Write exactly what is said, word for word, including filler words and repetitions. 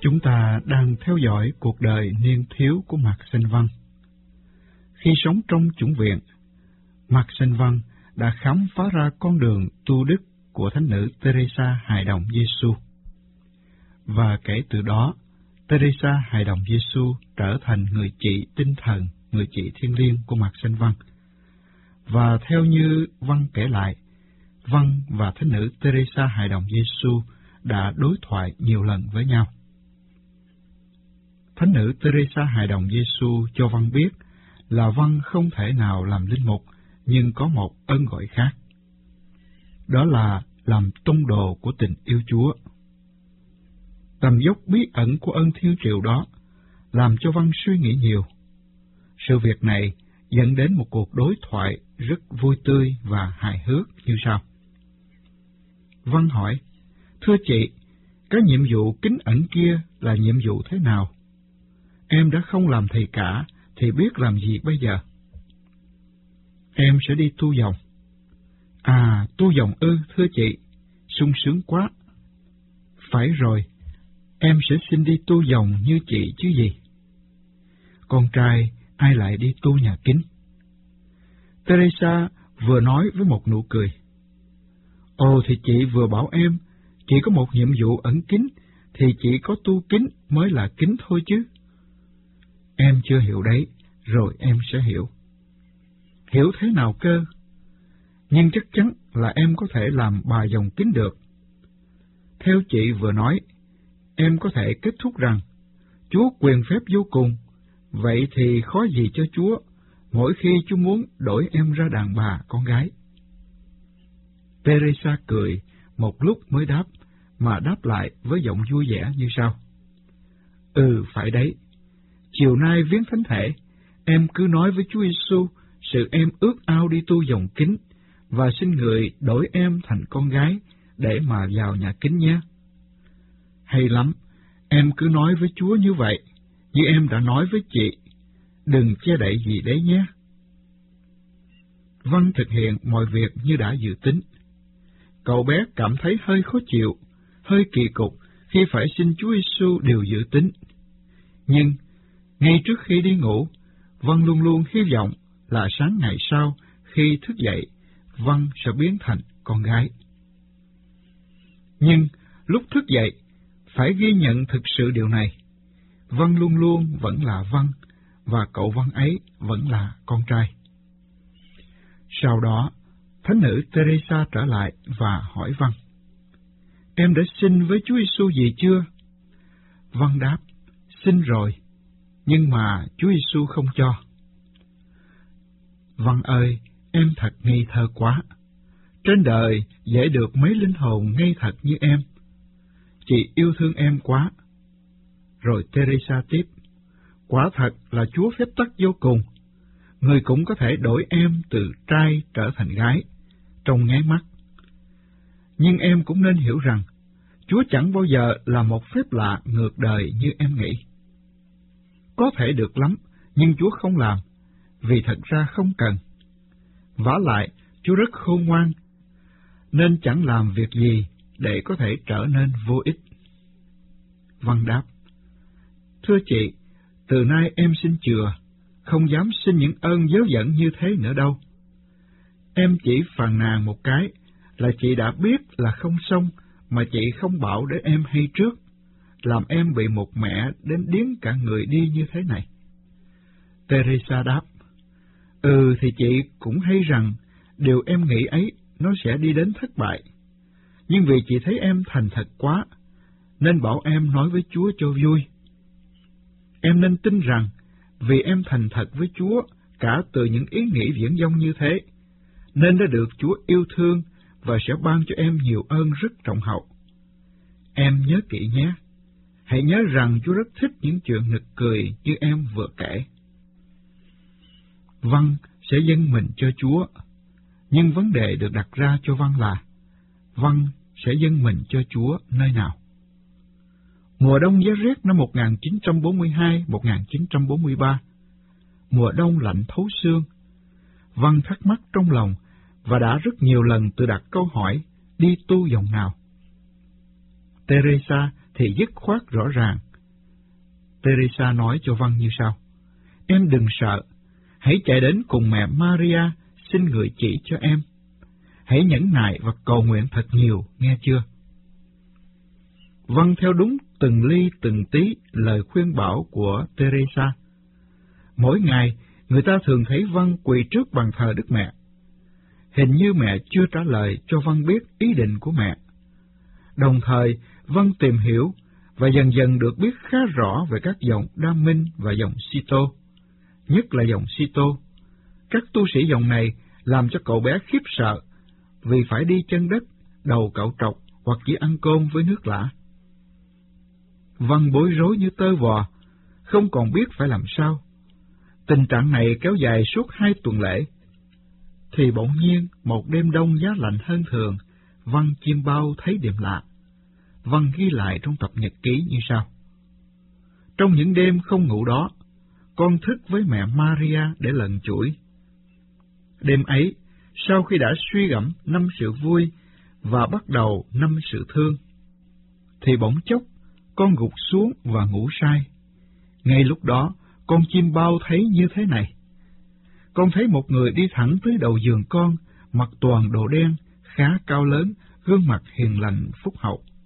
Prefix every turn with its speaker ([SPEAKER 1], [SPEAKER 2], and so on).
[SPEAKER 1] Chúng ta đang theo dõi cuộc đời niên thiếu của Mạc Sinh Văn. Khi sống trong chủng viện, Mạc Sinh Văn đã khám phá ra con đường tu đức của Thánh nữ Teresa Hài Đồng Giêsu. Và kể từ đó, Teresa Hài Đồng Giêsu trở thành người chị tinh thần, người chị thiêng liêng của Mạc Sinh Văn. Và theo như Văn kể lại, Văn và Thánh nữ Teresa Hài Đồng Giêsu đã đối thoại nhiều lần với nhau. Thánh nữ Teresa Hài Đồng Giêsu cho Văn biết là Văn không thể nào làm linh mục, nhưng có một ơn gọi khác. Đó là làm tông đồ của tình yêu Chúa. Tầm dốc bí ẩn của ơn thiên triệu đó làm cho Văn suy nghĩ nhiều. Sự việc này dẫn đến một cuộc đối thoại rất vui tươi và hài hước như sau. Văn hỏi, thưa chị, cái nhiệm vụ kính ẩn kia là nhiệm vụ thế nào? Em đã không làm thầy cả, thì biết làm gì bây giờ? Em sẽ đi tu dòng. À, tu dòng ư, thưa chị, sung sướng quá. Phải rồi, em sẽ xin đi tu dòng như chị chứ gì. Con trai ai lại đi tu nhà kính? Teresa vừa nói với một nụ cười. Ồ, thì chị vừa bảo em, chỉ có một nhiệm vụ ẩn kính, thì chỉ có tu kính mới là kính thôi chứ. Em chưa hiểu đấy, rồi em sẽ hiểu. Hiểu thế nào cơ? Nhưng chắc chắn là em có thể làm bà dòng kính được. Theo chị vừa nói, em có thể kết thúc rằng, Chúa quyền phép vô cùng, vậy thì khó gì cho Chúa, mỗi khi Chúa muốn đổi em ra đàn bà con gái. Teresa cười, một lúc mới đáp, mà đáp lại với giọng vui vẻ như sau. Ừ, phải đấy. Chiều nay viếng thánh thể, em cứ nói với Chúa Giêsu sự em ước ao đi tu dòng kính, và xin Người đổi em thành con gái để mà vào nhà kính nhé. Hay lắm, em cứ nói với Chúa như vậy, như em đã nói với chị, đừng che đậy gì đấy nhé. Văn thực hiện mọi việc như đã dự tính. Cậu bé cảm thấy hơi khó chịu, hơi kỳ cục khi phải xin Chúa Giêsu điều dự tính. Nhưng, ngay trước khi đi ngủ, Văn luôn luôn hy vọng là sáng ngày sau, khi thức dậy, Văn sẽ biến thành con gái. Nhưng, lúc thức dậy, phải ghi nhận thực sự điều này. Văn luôn luôn vẫn là Văn, và cậu Văn ấy vẫn là con trai. Sau đó, Thánh nữ Teresa trở lại và hỏi Văn, em đã xin với Chúa Giêsu gì chưa? Văn đáp, xin rồi, nhưng mà Chúa Giêsu không cho. Văn ơi, em thật ngây thơ quá. Trên đời dễ được mấy linh hồn ngây thật như em. Chị yêu thương em quá. Rồi Teresa tiếp, quả thật là Chúa phép tắc vô cùng. Người cũng có thể đổi em từ trai trở thành gái, trong nháy mắt. Nhưng em cũng nên hiểu rằng, Chúa chẳng bao giờ là một phép lạ ngược đời như em nghĩ. Có thể được lắm, nhưng Chúa không làm, vì thật ra không cần. Vả lại, Chúa rất khôn ngoan, nên chẳng làm việc gì để có thể trở nên vô ích. Văn đáp, thưa chị, từ nay em xin chừa, không dám xin những ơn dớ dẫn như thế nữa đâu. Em chỉ phàn nàn một cái là chị đã biết là không xong, mà chị không bảo để em hay trước, làm em bị một mẹ đến điếng cả người đi như thế này. Teresa đáp, ừ thì chị cũng hay rằng điều em nghĩ ấy nó sẽ đi đến thất bại. Nhưng vì chị thấy em thành thật quá, nên bảo em nói với Chúa cho vui. Em nên tin rằng, vì em thành thật với Chúa cả từ những ý nghĩ viển vông như thế, nên đã được Chúa yêu thương và sẽ ban cho em nhiều ơn rất trọng hậu. Em nhớ kỹ nhé. Hãy nhớ rằng Chúa rất thích những chuyện nực cười như em vừa kể. Văn sẽ dâng mình cho Chúa, nhưng vấn đề được đặt ra cho Văn là, Văn sẽ dâng mình cho Chúa nơi nào? Mùa đông giá rét năm một nghìn chín trăm bốn mươi hai đến một nghìn chín trăm bốn mươi ba, mùa đông lạnh thấu xương, Văn thắc mắc trong lòng và đã rất nhiều lần tự đặt câu hỏi đi tu dòng nào. Teresa thì dứt khoát rõ ràng, Teresa nói cho Văn như sau: Em đừng sợ, hãy chạy đến cùng mẹ Maria xin người chỉ cho em. Hãy nhẫn nại và cầu nguyện thật nhiều, nghe chưa? Văn theo đúng từng ly từng tí lời khuyên bảo của Teresa. Mỗi ngày, người ta thường thấy Văn quỳ trước bàn thờ Đức Mẹ. Hình như mẹ chưa trả lời cho Văn biết ý định của mẹ. Đồng thời, Văn tìm hiểu và dần dần được biết khá rõ về các dòng Đa Minh và dòng Sito, nhất là dòng Sito. Các tu sĩ dòng này làm cho cậu bé khiếp sợ vì phải đi chân đất, đầu cạo trọc hoặc chỉ ăn cơm với nước lã. Văn bối rối như tơ vò, không còn biết phải làm sao. Tình trạng này kéo dài suốt hai tuần lễ. Thì bỗng nhiên, một đêm đông giá lạnh hơn thường, Văn chim bao thấy điểm lạ. Văn ghi lại trong tập nhật ký như sau: Trong những đêm không ngủ đó, con thức với mẹ Maria để lần chuỗi. Đêm ấy, sau khi đã suy gẫm năm sự vui và bắt đầu năm sự thương, thì bỗng chốc con gục xuống và ngủ say. Ngay lúc đó, con chim bao thấy như thế này. Con thấy một người đi thẳng tới đầu giường con, mặc toàn đồ đen, khá cao lớn, gương mặt hiền lành phúc hậu.